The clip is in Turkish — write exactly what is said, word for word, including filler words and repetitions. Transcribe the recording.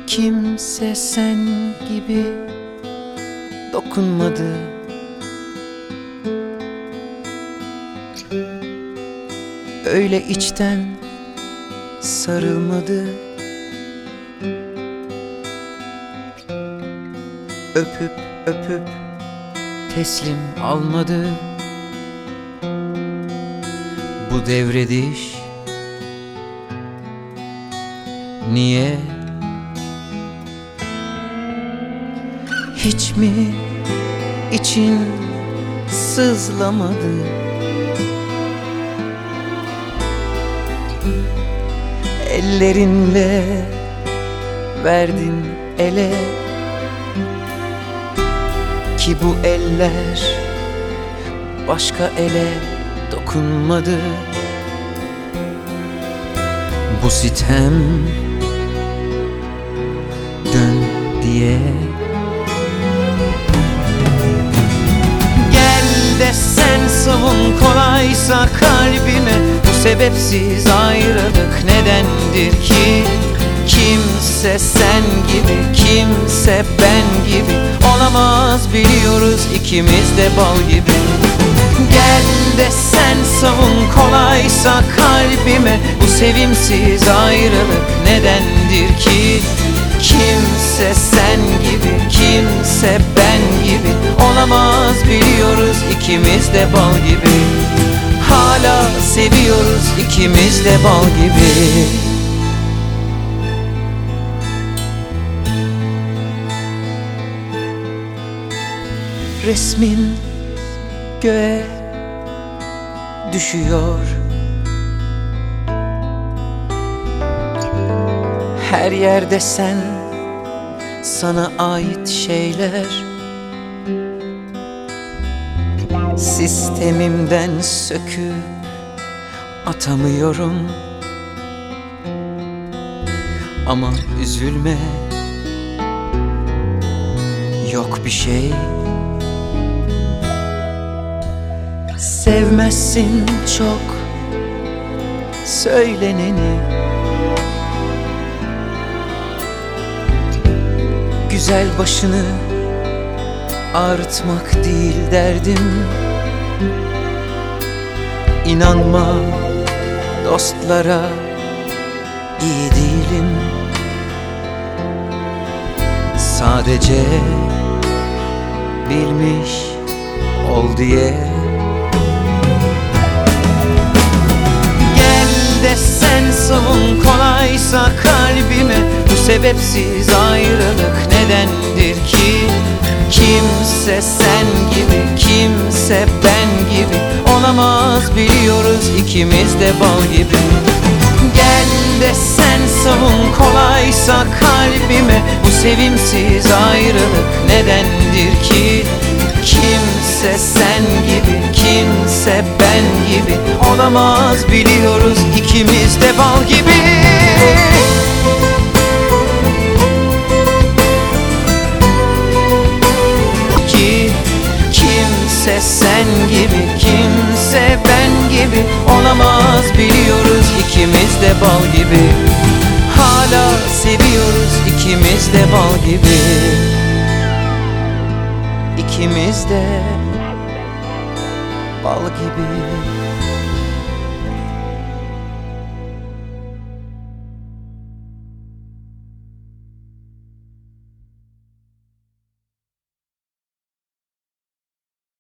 Kimse sen gibi dokunmadı. Öyle içten sarılmadı. Öpüp öpüp teslim almadı. Bu devrediş niye? Hiç mi için sızlamadı? Ellerinle verdin ele, ki bu eller başka ele dokunmadı. Bu sitem dön diye. Gel de sen savun kolaysa kalbime, bu sebepsiz ayrılık nedendir ki? Kimse sen gibi, kimse ben gibi olamaz, biliyoruz ikimiz de bal gibi. Gel de sen savun kolaysa kalbime, bu sevimsiz ayrılık nedendir ki? Kimse sen gibi, kimse ben gibi olamaz, biliyoruz ikimiz de bal gibi. Hala seviyoruz ikimiz de bal gibi. Resmin göğe düşüyor. Her yerde sen, sana ait şeyler. Sistemimden söküp atamıyorum. Ama üzülme, yok bir şey. Sevmezsin çok söyleneni. Güzel başını ağrıtmak değil derdim. İnanma dostlara, iyi değilim. Sadece bilmiş ol diye. De sen savun kolaysa kalbime, bu sebepsiz ayrılık nedendir ki? Kimse sen gibi, kimse ben gibi olamaz, biliyoruz ikimiz de bal gibi. Gel de sen savun kolaysa kalbime, bu sevimsiz ayrılık nedendir ki? Kimse sen gibi, kimse ben gibi olamaz, biliyoruz ikimiz de bal gibi. Ki kimse sen gibi, kimse ben gibi olamaz, biliyoruz ikimiz de bal gibi. Hala seviyoruz ikimiz de bal gibi. İkimiz de bal gibi.